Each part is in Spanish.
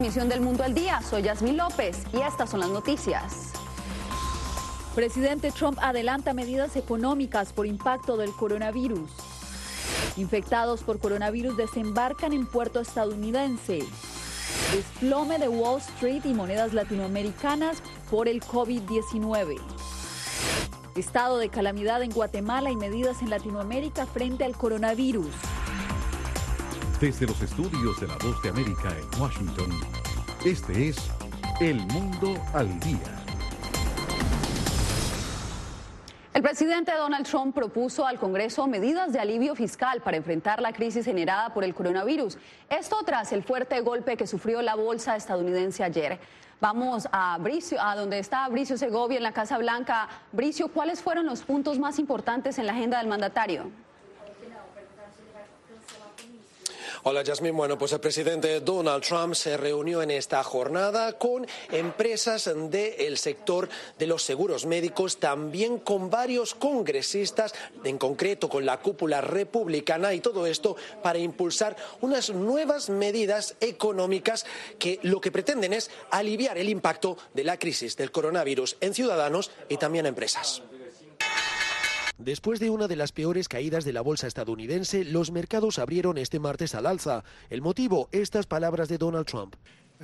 Misión del Mundo al Día, soy Yasmín López y estas son las noticias. Presidente Trump adelanta medidas económicas por impacto del coronavirus. Infectados por coronavirus desembarcan en puerto estadounidense. Desplome de Wall Street y monedas latinoamericanas por el COVID-19. Estado de calamidad en Guatemala y medidas en Latinoamérica frente al coronavirus. Desde los estudios de La Voz de América en Washington, este es El Mundo al Día. El presidente Donald Trump propuso al Congreso medidas de alivio fiscal para enfrentar la crisis generada por el coronavirus. Esto tras el fuerte golpe que sufrió la bolsa estadounidense ayer. Vamos a donde está Bricio Segovia en la Casa Blanca. Bricio, ¿cuáles fueron los puntos más importantes en la agenda del mandatario? Hola, Yasmín. Bueno, pues el presidente Donald Trump se reunió en esta jornada con empresas del sector de los seguros médicos, también con varios congresistas, en concreto con la cúpula republicana, y todo esto para impulsar unas nuevas medidas económicas que lo que pretenden es aliviar el impacto de la crisis del coronavirus en ciudadanos y también empresas. Después de una de las peores caídas de la bolsa estadounidense, los mercados abrieron este martes al alza. El motivo, estas palabras de Donald Trump.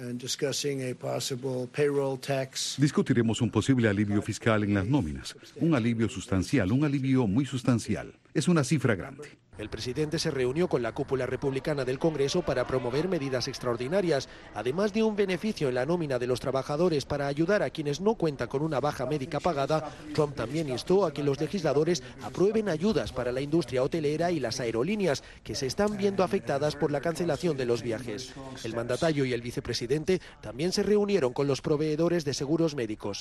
Discutiremos un posible alivio fiscal en las nóminas. Un alivio sustancial, un alivio muy sustancial. Es una cifra grande. El presidente se reunió con la cúpula republicana del Congreso para promover medidas extraordinarias, además de un beneficio en la nómina de los trabajadores para ayudar a quienes no cuentan con una baja médica pagada. Trump también instó a que los legisladores aprueben ayudas para la industria hotelera y las aerolíneas, que se están viendo afectadas por la cancelación de los viajes. El mandatario y el vicepresidente también se reunieron con los proveedores de seguros médicos.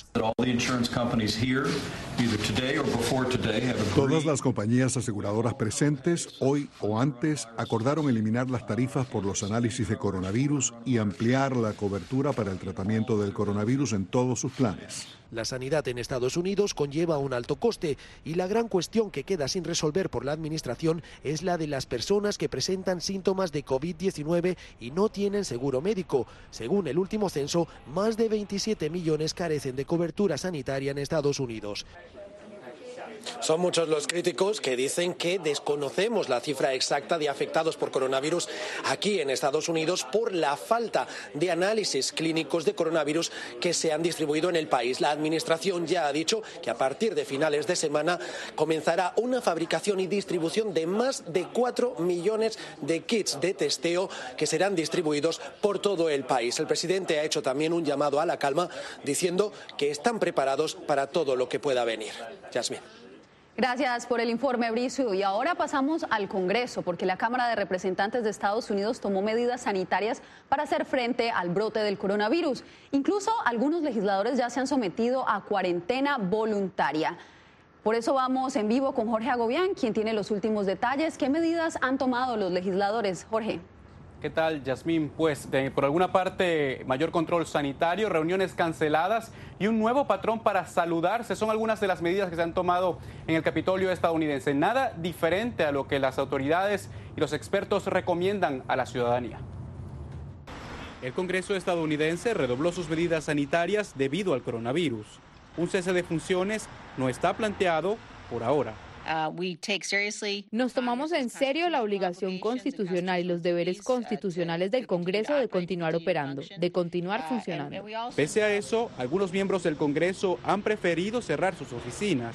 Todas las compañías aseguradoras presentes hoy o antes acordaron eliminar las tarifas por los análisis de coronavirus y ampliar la cobertura para el tratamiento del coronavirus en todos sus planes. La sanidad en Estados Unidos conlleva un alto coste y la gran cuestión que queda sin resolver por la administración es la de las personas que presentan síntomas de COVID-19 y no tienen seguro médico. Según el último censo, más de 27 millones carecen de cobertura sanitaria en Estados Unidos. Son muchos los críticos que dicen que desconocemos la cifra exacta de afectados por coronavirus aquí en Estados Unidos por la falta de análisis clínicos de coronavirus que se han distribuido en el país. La administración ya ha dicho que a partir de finales de semana comenzará una fabricación y distribución de más de 4 millones de kits de testeo que serán distribuidos por todo el país. El presidente ha hecho también un llamado a la calma diciendo que están preparados para todo lo que pueda venir. Yasmín. Gracias por el informe, Bricio. Y ahora pasamos al Congreso, porque la Cámara de Representantes de Estados Unidos tomó medidas sanitarias para hacer frente al brote del coronavirus. Incluso algunos legisladores ya se han sometido a cuarentena voluntaria. Por eso vamos en vivo con Jorge Agobián, quien tiene los últimos detalles. ¿Qué medidas han tomado los legisladores, Jorge? ¿Qué tal, Yasmín? Pues por alguna parte mayor control sanitario, reuniones canceladas y un nuevo patrón para saludarse son algunas de las medidas que se han tomado en el Capitolio estadounidense. Nada diferente a lo que las autoridades y los expertos recomiendan a la ciudadanía. El Congreso estadounidense redobló sus medidas sanitarias debido al coronavirus. Un cese de funciones no está planteado por ahora. Nos tomamos en serio la obligación constitucional y los deberes constitucionales del Congreso de continuar operando, de continuar funcionando. Pese a eso, algunos miembros del Congreso han preferido cerrar sus oficinas,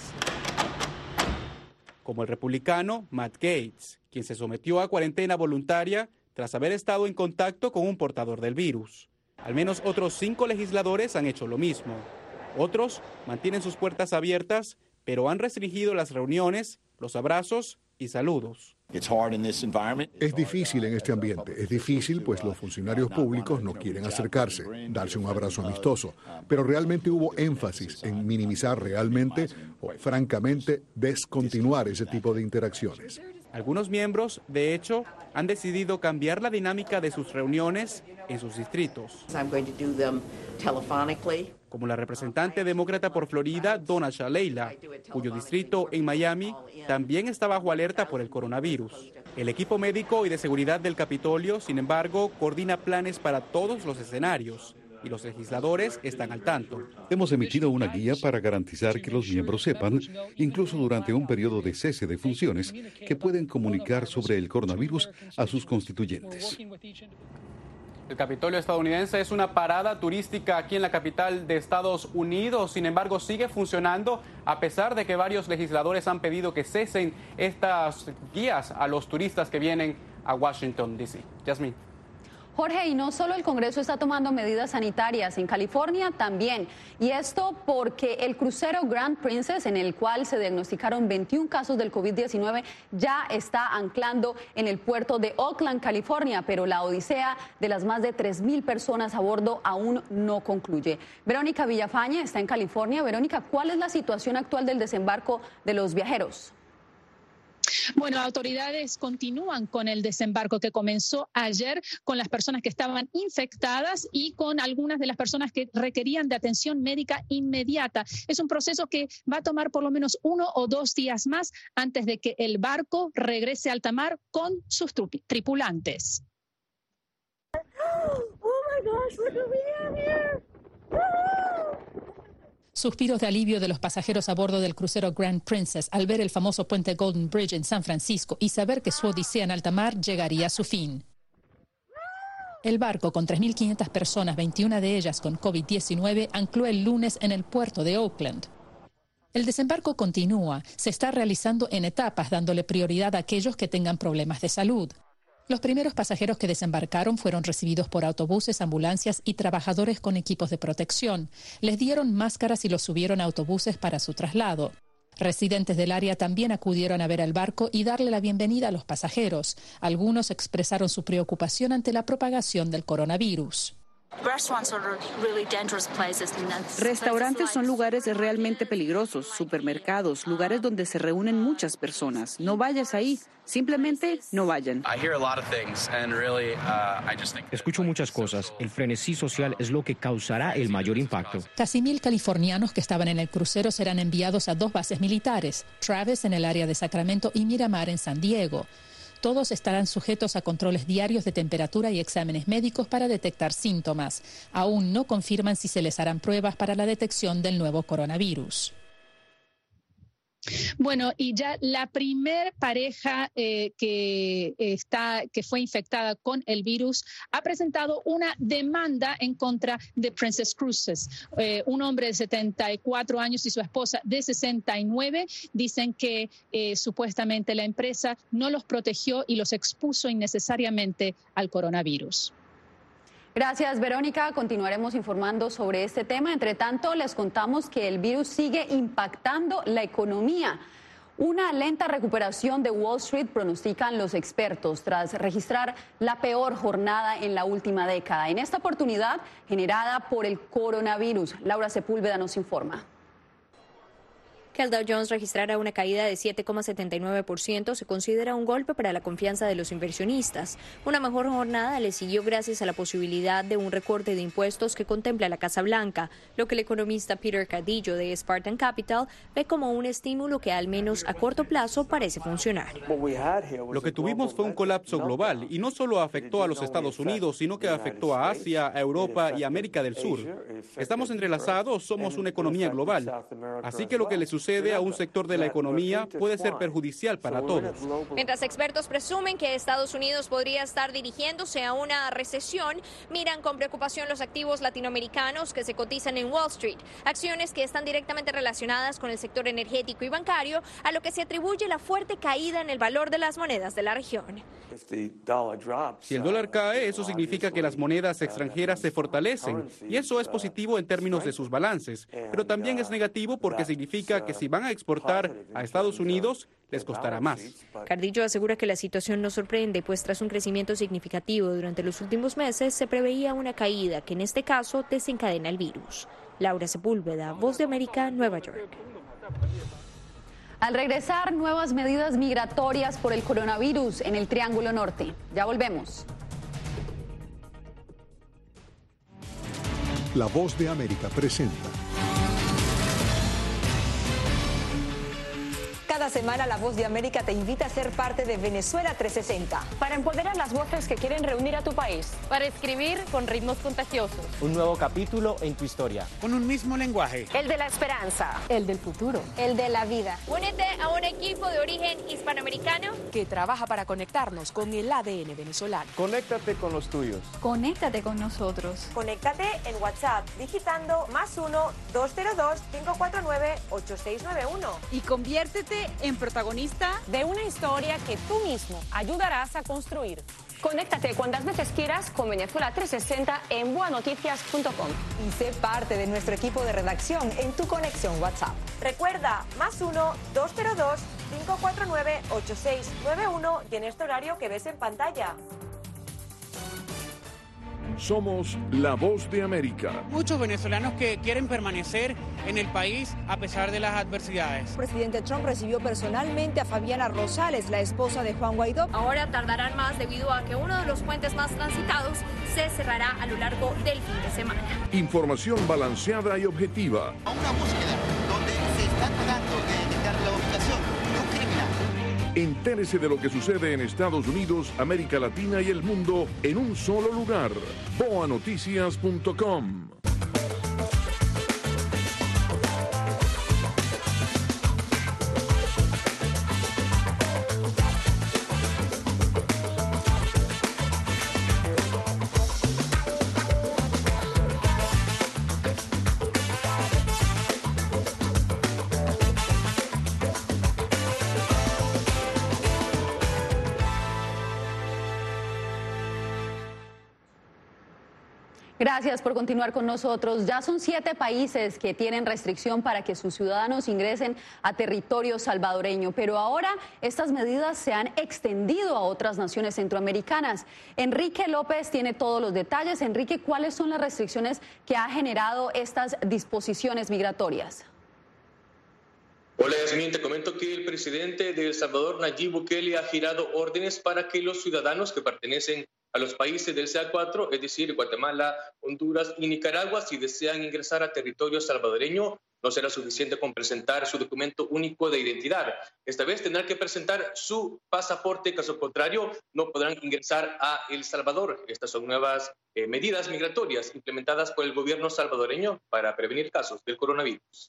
como el republicano Matt Gaetz, quien se sometió a cuarentena voluntaria tras haber estado en contacto con un portador del virus. Al menos otros 5 legisladores han hecho lo mismo. Otros mantienen sus puertas abiertas, pero han restringido las reuniones, los abrazos y saludos. Es difícil en este ambiente. Es difícil pues los funcionarios públicos no quieren acercarse, darse un abrazo amistoso. Pero realmente hubo énfasis en minimizar realmente o francamente descontinuar ese tipo de interacciones. Algunos miembros, de hecho, han decidido cambiar la dinámica de sus reuniones en sus distritos. Como la representante demócrata por Florida, Donna Shalala, cuyo distrito en Miami también está bajo alerta por el coronavirus. El equipo médico y de seguridad del Capitolio, sin embargo, coordina planes para todos los escenarios y los legisladores están al tanto. Hemos emitido una guía para garantizar que los miembros sepan, incluso durante un periodo de cese de funciones, que pueden comunicar sobre el coronavirus a sus constituyentes. El Capitolio estadounidense es una parada turística aquí en la capital de Estados Unidos. Sin embargo, sigue funcionando a pesar de que varios legisladores han pedido que cesen estas guías a los turistas que vienen a Washington, D.C. Yasmín. Jorge, y no solo el Congreso está tomando medidas sanitarias, en California también. Y esto porque el crucero Grand Princess, en el cual se diagnosticaron 21 casos del COVID-19, ya está anclando en el puerto de Oakland, California, pero la odisea de las más de 3.000 personas a bordo aún no concluye. Verónica Villafañe está en California. Verónica, ¿cuál es la situación actual del desembarco de los viajeros? Bueno, autoridades continúan con el desembarco que comenzó ayer con las personas que estaban infectadas y con algunas de las personas que requerían de atención médica inmediata. Es un proceso que va a tomar por lo menos 1 o 2 días más antes de que el barco regrese a alta mar con sus tripulantes. Oh my gosh, what do we have here? Suspiros de alivio de los pasajeros a bordo del crucero Grand Princess al ver el famoso puente Golden Bridge en San Francisco y saber que su odisea en alta mar llegaría a su fin. El barco, con 3.500 personas, 21 de ellas con COVID-19, ancló el lunes en el puerto de Oakland. El desembarco continúa, se está realizando en etapas, dándole prioridad a aquellos que tengan problemas de salud. Los primeros pasajeros que desembarcaron fueron recibidos por autobuses, ambulancias y trabajadores con equipos de protección. Les dieron máscaras y los subieron a autobuses para su traslado. Residentes del área también acudieron a ver el barco y darle la bienvenida a los pasajeros. Algunos expresaron su preocupación ante la propagación del coronavirus. Restaurantes son lugares realmente peligrosos, supermercados, lugares donde se reúnen muchas personas. No vayas ahí, simplemente no vayan. Escucho muchas cosas. El frenesí social es lo que causará el mayor impacto. Casi 1.000 californianos que estaban en el crucero serán enviados a 2 bases militares, Travis en el área de Sacramento y Miramar en San Diego. Todos estarán sujetos a controles diarios de temperatura y exámenes médicos para detectar síntomas. Aún no confirman si se les harán pruebas para la detección del nuevo coronavirus. Bueno, y ya la primer pareja que fue infectada con el virus ha presentado una demanda en contra de Princess Cruises. Un hombre de 74 años y su esposa de 69 dicen que supuestamente la empresa no los protegió y los expuso innecesariamente al coronavirus. Gracias, Verónica. Continuaremos informando sobre este tema. Entre tanto, les contamos que el virus sigue impactando la economía. Una lenta recuperación de Wall Street pronostican los expertos tras registrar la peor jornada en la última década. En esta oportunidad, generada por el coronavirus. Laura Sepúlveda nos informa. Que el Dow Jones registrara una caída de 7,79% se considera un golpe para la confianza de los inversionistas. Una mejor jornada le siguió gracias a la posibilidad de un recorte de impuestos que contempla la Casa Blanca, lo que el economista Peter Cadillo de Spartan Capital ve como un estímulo que al menos a corto plazo parece funcionar. Lo que tuvimos fue un colapso global y no solo afectó a los Estados Unidos, sino que afectó a Asia, a Europa y a América del Sur. Estamos entrelazados, somos una economía global. Así que lo que le sucede a un sector de la economía puede ser perjudicial para todos. Mientras expertos presumen que Estados Unidos podría estar dirigiéndose a una recesión, miran con preocupación los activos latinoamericanos que se cotizan en Wall Street, acciones que están directamente relacionadas con el sector energético y bancario, a lo que se atribuye la fuerte caída en el valor de las monedas de la región. Si el dólar cae, eso significa que las monedas extranjeras se fortalecen, y eso es positivo en términos de sus balances, pero también es negativo porque significa que si van a exportar a Estados Unidos, les costará más. Cardillo asegura que la situación no sorprende, pues tras un crecimiento significativo durante los últimos meses, se preveía una caída que en este caso desencadena el virus. Laura Sepúlveda, Voz de América, Nueva York. Al regresar, nuevas medidas migratorias por el coronavirus en el Triángulo Norte. Ya volvemos. La Voz de América presenta. Cada Cada semana La Voz de América te invita a ser parte de Venezuela 360. Para empoderar las voces que quieren reunir a tu país. Para escribir con ritmos contagiosos. Un nuevo capítulo en tu historia. Con un mismo lenguaje. El de la esperanza. El del futuro. El de la vida. Únete a un equipo de origen hispanoamericano que trabaja para conectarnos con el ADN venezolano. Conéctate con los tuyos. Conéctate con nosotros. Conéctate en WhatsApp digitando +1 202 549 8691 y conviértete en protagonista de una historia que tú mismo ayudarás a construir. Conéctate cuantas veces quieras con Venezuela 360 en boanoticias.com. Y sé parte de nuestro equipo de redacción en tu conexión WhatsApp. Recuerda, +1 202 549 8691 y en este horario que ves en pantalla. Somos la Voz de América. Muchos venezolanos que quieren permanecer en el país a pesar de las adversidades. El presidente Trump recibió personalmente a Fabiana Rosales, la esposa de Juan Guaidó. Ahora tardarán más debido a que uno de los puentes más transitados se cerrará a lo largo del fin de semana. Información balanceada y objetiva. A una búsqueda donde se está tratando de detectar la ubicación de un criminal. Entérese de lo que sucede en Estados Unidos, América Latina y el mundo en un solo lugar. boanoticias.com. Gracias por continuar con nosotros. Ya son 7 países que tienen restricción para que sus ciudadanos ingresen a territorio salvadoreño, pero ahora estas medidas se han extendido a otras naciones centroamericanas. Enrique López tiene todos los detalles. Enrique, ¿cuáles son las restricciones que ha generado estas disposiciones migratorias? Hola Yasmín, te comento que el presidente de El Salvador, Nayib Bukele, ha girado órdenes para que los ciudadanos que pertenecen a los países del CA4, es decir, Guatemala, Honduras y Nicaragua, si desean ingresar a territorio salvadoreño, no será suficiente con presentar su documento único de identidad. Esta vez tendrán que presentar su pasaporte, caso contrario, no podrán ingresar a El Salvador. Estas son nuevas medidas migratorias implementadas por el gobierno salvadoreño para prevenir casos del coronavirus.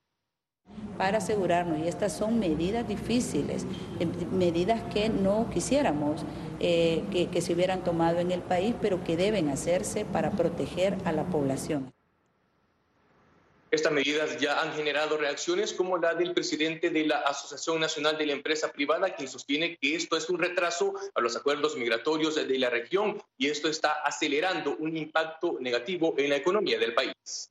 Para asegurarnos, y estas son medidas difíciles, medidas que no quisiéramos que se hubieran tomado en el país, pero que deben hacerse para proteger a la población. Estas medidas ya han generado reacciones como la del presidente de la Asociación Nacional de la Empresa Privada, quien sostiene que esto es un retraso a los acuerdos migratorios de la región y esto está acelerando un impacto negativo en la economía del país.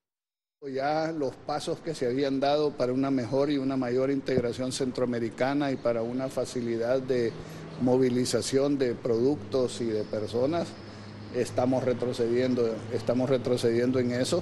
Ya los pasos que se habían dado para una mejor y una mayor integración centroamericana y para una facilidad de movilización de productos y de personas, estamos retrocediendo en eso.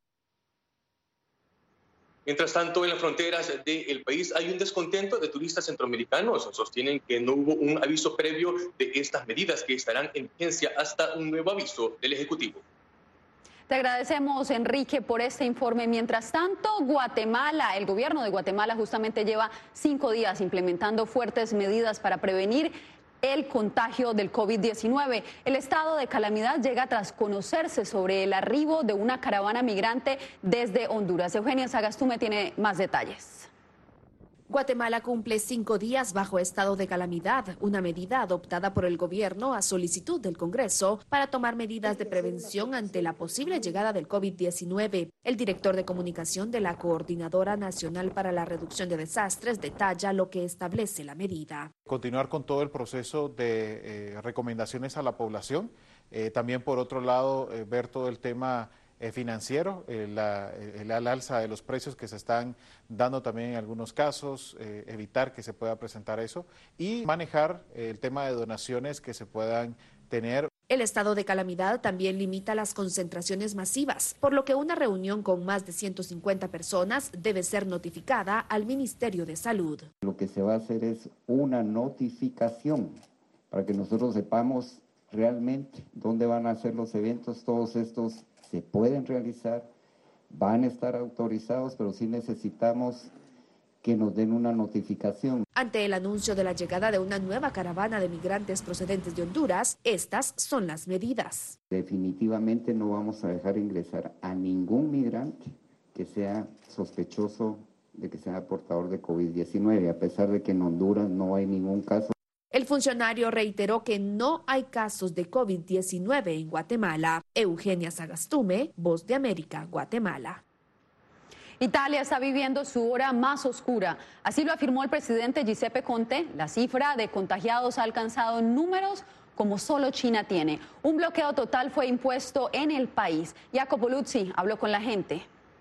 Mientras tanto, en las fronteras del país hay un descontento de turistas centroamericanos. Sostienen que no hubo un aviso previo de estas medidas que estarán en vigencia hasta un nuevo aviso del Ejecutivo. Te agradecemos, Enrique, por este informe. Mientras tanto, Guatemala, el gobierno de Guatemala justamente lleva 5 días implementando fuertes medidas para prevenir el contagio del COVID-19. El estado de calamidad llega tras conocerse sobre el arribo de una caravana migrante desde Honduras. Eugenia Sagastume tiene más detalles. Guatemala cumple 5 días bajo estado de calamidad, una medida adoptada por el gobierno a solicitud del Congreso para tomar medidas de prevención ante la posible llegada del COVID-19. El director de comunicación de la Coordinadora Nacional para la Reducción de Desastres detalla lo que establece la medida. Continuar con todo el proceso de recomendaciones a la población. También, por otro lado, ver todo el tema financiero, el alza de los precios que se están dando también en algunos casos, evitar que se pueda presentar eso y manejar el tema de donaciones que se puedan tener. El estado de calamidad también limita las concentraciones masivas, por lo que una reunión con más de 150 personas debe ser notificada al Ministerio de Salud. Lo que se va a hacer es una notificación para que nosotros sepamos realmente dónde van a ser los eventos. Todos estos se pueden realizar, van a estar autorizados, pero sí necesitamos que nos den una notificación. Ante el anuncio de la llegada de una nueva caravana de migrantes procedentes de Honduras, estas son las medidas. Definitivamente no vamos a dejar ingresar a ningún migrante que sea sospechoso de que sea portador de COVID-19, a pesar de que en Honduras no hay ningún caso. El funcionario reiteró que no hay casos de COVID-19 en Guatemala. Eugenia Sagastume, Voz de América, Guatemala. Italia está viviendo su hora más oscura. Así lo afirmó el presidente Giuseppe Conte. La cifra de contagiados ha alcanzado números como solo China tiene. Un bloqueo total fue impuesto en el país. Jacopo Luzzi habló con la gente.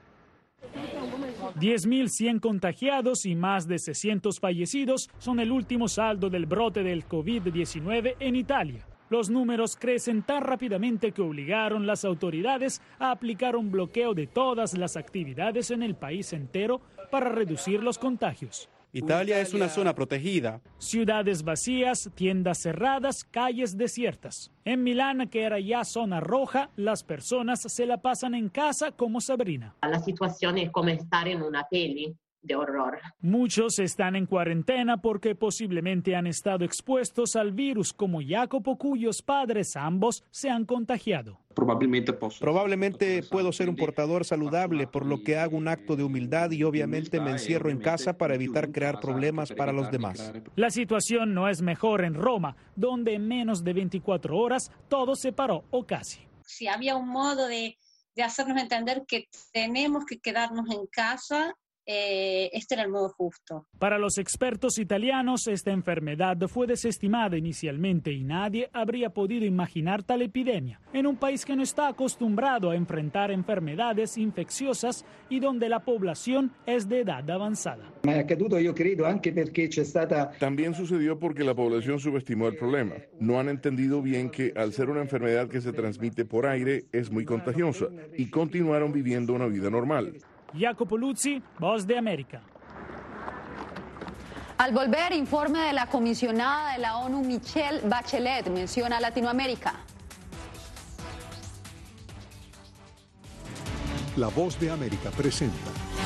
10.100 contagiados y más de 600 fallecidos son el último saldo del brote del COVID-19 en Italia. Los números crecen tan rápidamente que obligaron las autoridades a aplicar un bloqueo de todas las actividades en el país entero para reducir los contagios. Italia es una zona protegida. Ciudades vacías, tiendas cerradas, calles desiertas. En Milán, que era ya zona roja, las personas se la pasan en casa como Sabrina. La situación es como estar en una peli de horror. Muchos están en cuarentena porque posiblemente han estado expuestos al virus, como Jacopo, cuyos padres ambos se han contagiado. Probablemente puedo ser un portador saludable, por lo que hago un acto de humildad y obviamente me encierro en casa para evitar crear problemas para los demás. La situación no es mejor en Roma, donde en menos de 24 horas todo se paró o casi. Si había un modo de hacernos entender que tenemos que quedarnos en casa, este era el modo justo. Para los expertos italianos, esta enfermedad fue desestimada inicialmente y nadie habría podido imaginar tal epidemia en un país que no está acostumbrado a enfrentar enfermedades infecciosas y donde la población es de edad avanzada. También sucedió porque la población subestimó el problema. No han entendido bien que al ser una enfermedad que se transmite por aire es muy contagiosa y continuaron viviendo una vida normal. Jacopo Luzzi, Voz de América. Al volver, informe de la comisionada de la ONU, Michelle Bachelet, menciona Latinoamérica. La Voz de América presenta.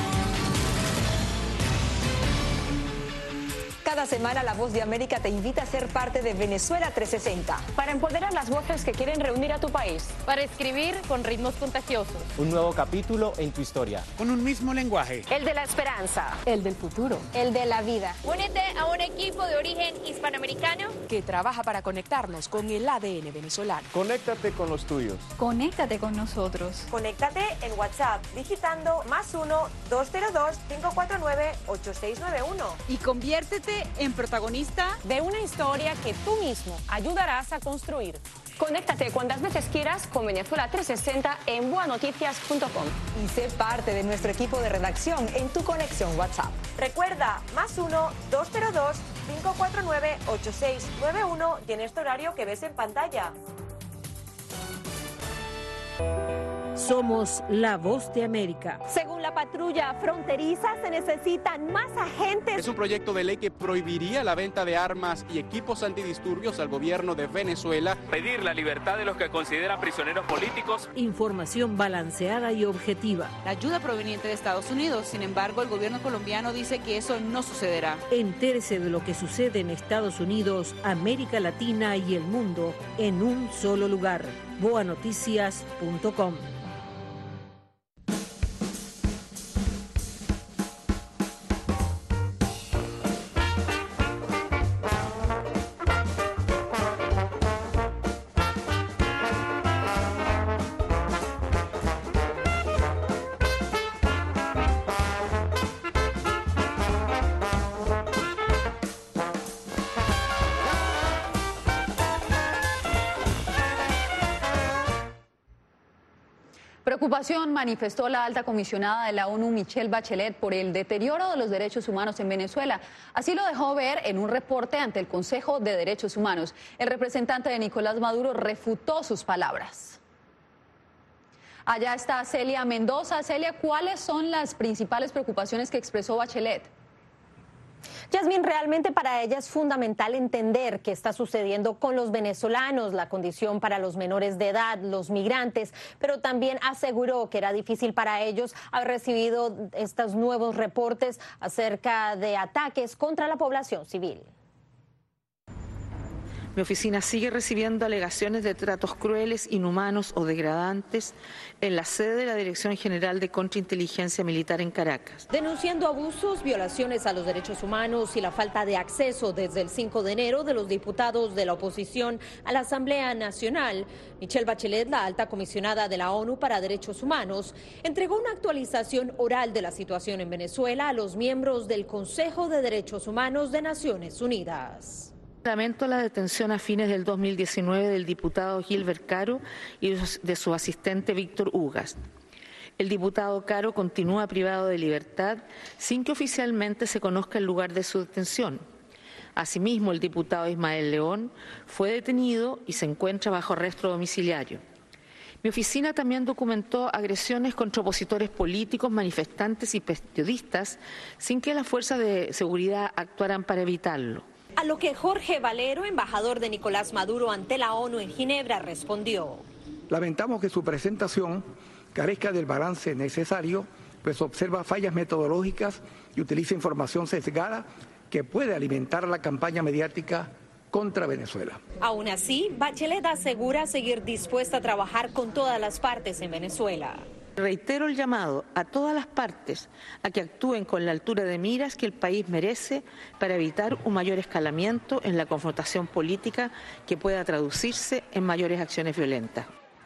Cada semana La Voz de América te invita a ser parte de Venezuela 360. Para empoderar las voces que quieren reunir a tu país. Para escribir con ritmos contagiosos. Un nuevo capítulo en tu historia. Con un mismo lenguaje. El de la esperanza. El del futuro. El de la vida. Únete a un equipo de origen hispanoamericano que trabaja para conectarnos con el ADN venezolano. Conéctate con los tuyos. Conéctate con nosotros. Conéctate en WhatsApp digitando +1-202-549-8691. Y conviértete en protagonista de una historia que tú mismo ayudarás a construir. Conéctate cuantas veces quieras con Venezuela 360 en boanoticias.com. Y sé parte de nuestro equipo de redacción en tu conexión WhatsApp. Recuerda, +1-202-549-8691 y en este horario que ves en pantalla. Somos la Voz de América. Según la patrulla fronteriza, se necesitan más agentes. Es un proyecto de ley que prohibiría la venta de armas y equipos antidisturbios al gobierno de Venezuela. Pedir la libertad de los que consideran prisioneros políticos. Información balanceada y objetiva. La ayuda proveniente de Estados Unidos. Sin embargo, el gobierno colombiano dice que eso no sucederá. Entérese de lo que sucede en Estados Unidos, América Latina y el mundo en un solo lugar. boanoticias.com. Preocupación manifestó la alta comisionada de la ONU, Michelle Bachelet, por el deterioro de los derechos humanos en Venezuela. Así lo dejó ver en un reporte ante el Consejo de Derechos Humanos. El representante de Nicolás Maduro refutó sus palabras. Allá está Celia Mendoza. Celia, ¿cuáles son las principales preocupaciones que expresó Bachelet? Yasmín, realmente para ella es fundamental entender qué está sucediendo con los venezolanos, la condición para los menores de edad, los migrantes, pero también aseguró que era difícil para ellos haber recibido estos nuevos reportes acerca de ataques contra la población civil. Mi oficina sigue recibiendo alegaciones de tratos crueles, inhumanos o degradantes en la sede de la Dirección General de Contrainteligencia Militar en Caracas. Denunciando abusos, violaciones a los derechos humanos y la falta de acceso desde el 5 de enero de los diputados de la oposición a la Asamblea Nacional, Michelle Bachelet, la alta comisionada de la ONU para Derechos Humanos, entregó una actualización oral de la situación en Venezuela a los miembros del Consejo de Derechos Humanos de Naciones Unidas. Lamento la detención a fines del 2019 del diputado Gilbert Caro y de su asistente Víctor Ugas. El diputado Caro continúa privado de libertad sin que oficialmente se conozca el lugar de su detención. Asimismo, el diputado Ismael León fue detenido y se encuentra bajo arresto domiciliario. Mi oficina también documentó agresiones contra opositores políticos, manifestantes y periodistas sin que las fuerzas de seguridad actuaran para evitarlo. A lo que Jorge Valero, embajador de Nicolás Maduro ante la ONU en Ginebra, respondió: lamentamos que su presentación carezca del balance necesario, pues observa fallas metodológicas y utiliza información sesgada que puede alimentar la campaña mediática contra Venezuela. Aún así, Bachelet asegura seguir dispuesta a trabajar con todas las partes en Venezuela. Reitero el llamado a todas las partes a que actúen con la altura de miras que el país merece para evitar un mayor escalamiento en la confrontación política que pueda traducirse en mayores acciones violentas.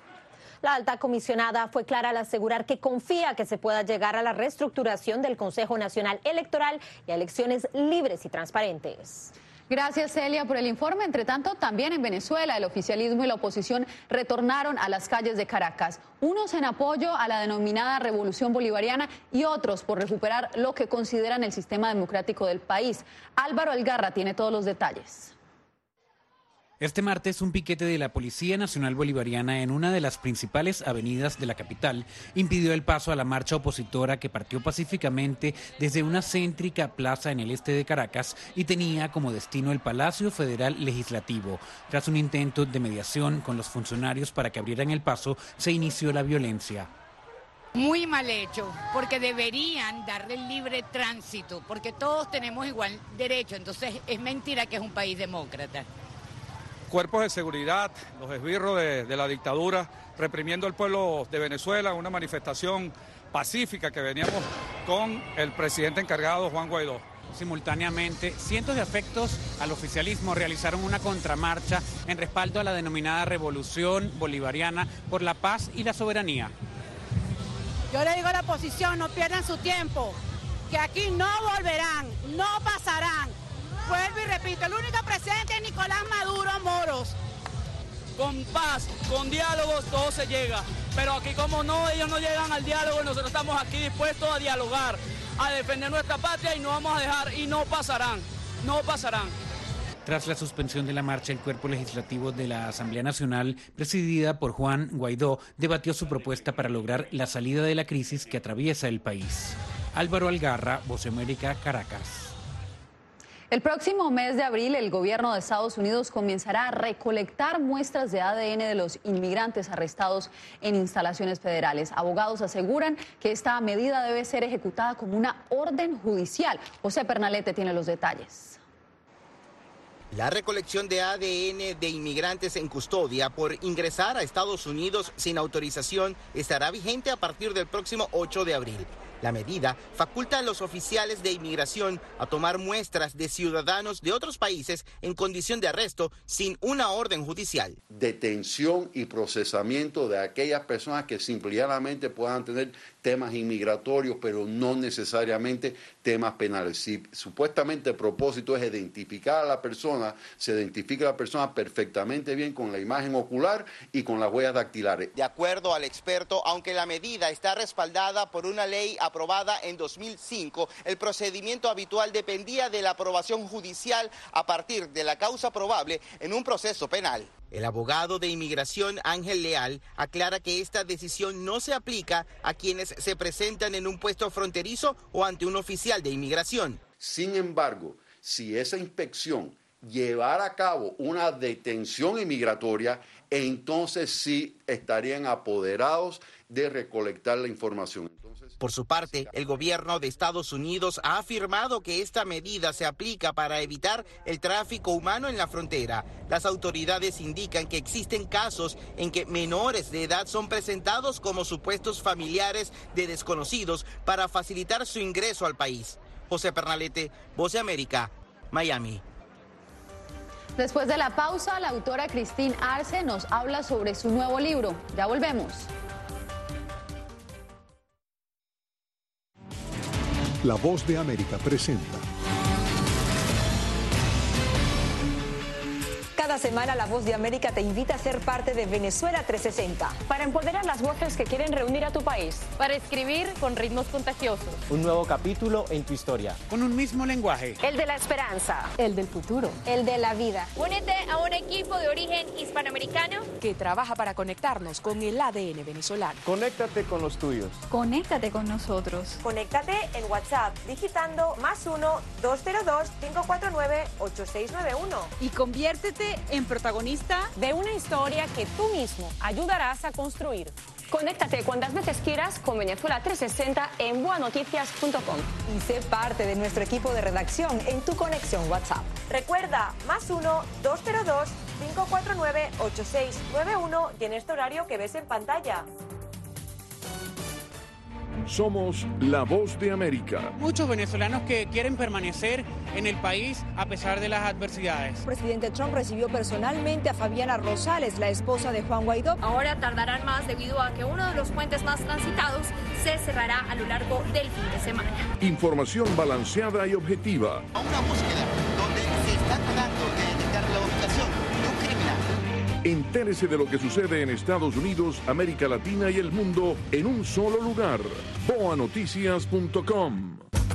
La alta comisionada fue clara al asegurar que confía que se pueda llegar a la reestructuración del Consejo Nacional Electoral y a elecciones libres y transparentes. Gracias, Celia, por el informe. Entre tanto, también en Venezuela, el oficialismo y la oposición retornaron a las calles de Caracas, unos en apoyo a la denominada Revolución Bolivariana y otros por recuperar lo que consideran el sistema democrático del país. Álvaro Algarra tiene todos los detalles. Este martes, un piquete de la Policía Nacional Bolivariana en una de las principales avenidas de la capital impidió el paso a la marcha opositora que partió pacíficamente desde una céntrica plaza en el este de Caracas y tenía como destino el Palacio Federal Legislativo. Tras un intento de mediación con los funcionarios para que abrieran el paso, se inició la violencia. Muy mal hecho, porque deberían darle libre tránsito, porque todos tenemos igual derecho, entonces es mentira que es un país demócrata. Cuerpos de seguridad, los esbirros de la dictadura, reprimiendo al pueblo de Venezuela, una manifestación pacífica que veníamos con el presidente encargado, Juan Guaidó. Simultáneamente, cientos de afectos al oficialismo realizaron una contramarcha en respaldo a la denominada Revolución Bolivariana por la paz y la soberanía. Yo le digo a la oposición, no pierdan su tiempo, que aquí no volverán, no pasarán. Vuelvo y repito, el único presidente es Nicolás Maduro Moros. Con paz, con diálogos, todo se llega. Pero aquí como no, ellos no llegan al diálogo, nosotros estamos aquí dispuestos a dialogar, a defender nuestra patria y no vamos a dejar y no pasarán, no pasarán. Tras la suspensión de la marcha, el cuerpo legislativo de la Asamblea Nacional, presidida por Juan Guaidó, debatió su propuesta para lograr la salida de la crisis que atraviesa el país. Álvaro Algarra, Voz de América, Caracas. El próximo mes de abril, el gobierno de Estados Unidos comenzará a recolectar muestras de ADN de los inmigrantes arrestados en instalaciones federales. Abogados aseguran que esta medida debe ser ejecutada como una orden judicial. José Pernalete tiene los detalles. La recolección de ADN de inmigrantes en custodia por ingresar a Estados Unidos sin autorización estará vigente a partir del próximo 8 de abril. La medida faculta a los oficiales de inmigración a tomar muestras de ciudadanos de otros países en condición de arresto sin una orden judicial. Detención y procesamiento de aquellas personas que simplemente puedan tener temas inmigratorios, pero no necesariamente temas penales. Si supuestamente el propósito es identificar a la persona, se identifica a la persona perfectamente bien con la imagen ocular y con las huellas dactilares. De acuerdo al experto, aunque la medida está respaldada por una ley aprobada en 2005, el procedimiento habitual dependía de la aprobación judicial a partir de la causa probable en un proceso penal. El abogado de inmigración Ángel Leal aclara que esta decisión no se aplica a quienes se presentan en un puesto fronterizo o ante un oficial de inmigración. Sin embargo, si esa inspección llevara a cabo una detención inmigratoria, entonces sí estarían apoderados de recolectar la información. Por su parte, el gobierno de Estados Unidos ha afirmado que esta medida se aplica para evitar el tráfico humano en la frontera. Las autoridades indican que existen casos en que menores de edad son presentados como supuestos familiares de desconocidos para facilitar su ingreso al país. José Pernalete, Voz de América, Miami. Después de la pausa, la autora Christine Arce nos habla sobre su nuevo libro. Ya volvemos. La Voz de América presenta. Cada semana La Voz de América te invita a ser parte de Venezuela 360. Para empoderar las voces que quieren reunir a tu país. Para escribir con ritmos contagiosos. Un nuevo capítulo en tu historia. Con un mismo lenguaje. El de la esperanza. El del futuro. El de la vida. Únete a un equipo de origen hispanoamericano que trabaja para conectarnos con el ADN venezolano. Conéctate con los tuyos. Conéctate con nosotros. Conéctate en WhatsApp digitando +1-202-549-8691. Y conviértete en protagonista de una historia que tú mismo ayudarás a construir. Conéctate cuantas veces quieras con Venezuela 360 en boanoticias.com. Y sé parte de nuestro equipo de redacción en tu conexión WhatsApp. Recuerda, +1-202-549-8691 y en este horario que ves en pantalla. Somos la Voz de América. Muchos venezolanos que quieren permanecer en el país a pesar de las adversidades. El presidente Trump recibió personalmente a Fabiana Rosales, la esposa de Juan Guaidó. Ahora tardarán más debido a que uno de los puentes más transitados se cerrará a lo largo del fin de semana. Información balanceada y objetiva. Una búsqueda donde se está tratando de detectar la ubicación de un criminal. Entérese de lo que sucede en Estados Unidos, América Latina y el mundo en un solo lugar. boanoticias.com.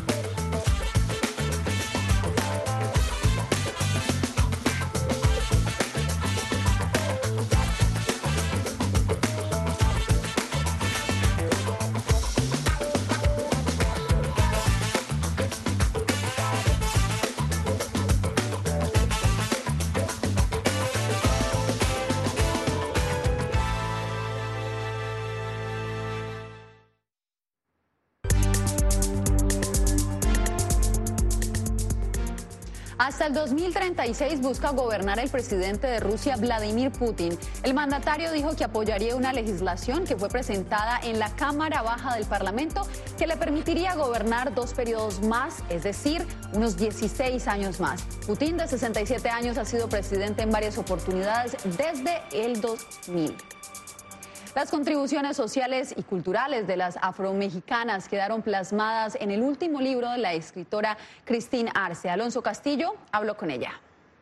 Hasta el 2036 busca gobernar el presidente de Rusia, Vladimir Putin. El mandatario dijo que apoyaría una legislación que fue presentada en la Cámara Baja del Parlamento que le permitiría gobernar 2 periodos más, es decir, unos 16 años más. Putin, de 67 años, ha sido presidente en varias oportunidades desde el 2000. Las contribuciones sociales y culturales de las afromexicanas quedaron plasmadas en el último libro de la escritora Christine Arce. Alonso Castillo habló con ella.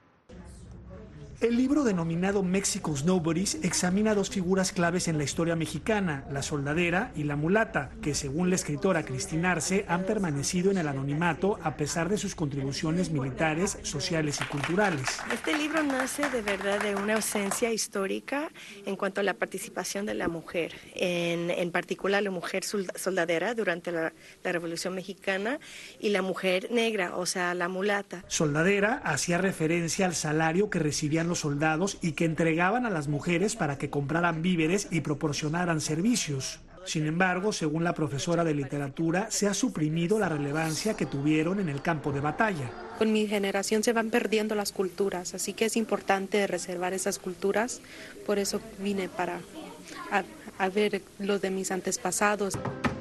El libro denominado Mexico's Nobodies examina 2 figuras claves en la historia mexicana, la soldadera y la mulata, que según la escritora Christine Arce han permanecido en el anonimato a pesar de sus contribuciones militares, sociales y culturales. Este libro nace de verdad de una ausencia histórica en cuanto a la participación de la mujer, en particular la mujer soldadera durante la Revolución Mexicana y la mujer negra, o sea, la mulata. Soldadera hacía referencia al salario que recibían los soldados y que entregaban a las mujeres para que compraran víveres y proporcionaran servicios. Sin embargo, según la profesora de literatura, se ha suprimido la relevancia que tuvieron en el campo de batalla. Con mi generación se van perdiendo las culturas, así que es importante reservar esas culturas. Por eso vine para a ver lo de mis antepasados.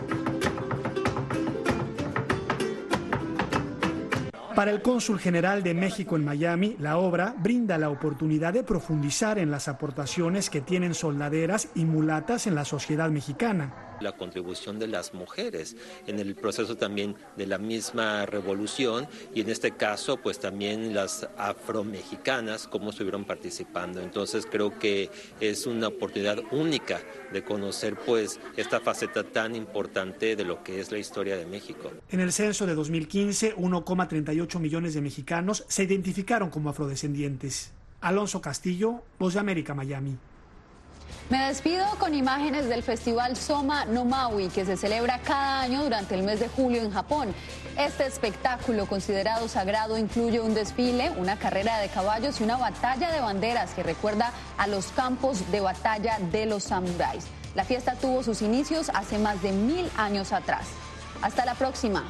Para el cónsul general de México en Miami, la obra brinda la oportunidad de profundizar en las aportaciones que tienen soldaderas y mulatas en la sociedad mexicana. La contribución de las mujeres en el proceso también de la misma revolución y en este caso pues también las afromexicanas cómo estuvieron participando. Entonces creo que es una oportunidad única de conocer pues esta faceta tan importante de lo que es la historia de México. En el censo de 2015, 1,38 millones de mexicanos se identificaron como afrodescendientes. Alonso Castillo, Voz de América, Miami. Me despido con imágenes del festival Soma no Maui, que se celebra cada año durante el mes de julio en Japón. Este espectáculo, considerado sagrado, incluye un desfile, una carrera de caballos y una batalla de banderas que recuerda a los campos de batalla de los samuráis. La fiesta tuvo sus inicios hace más de 1000 años atrás. Hasta la próxima.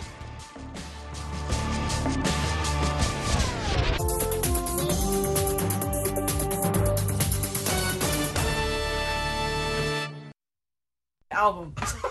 Album.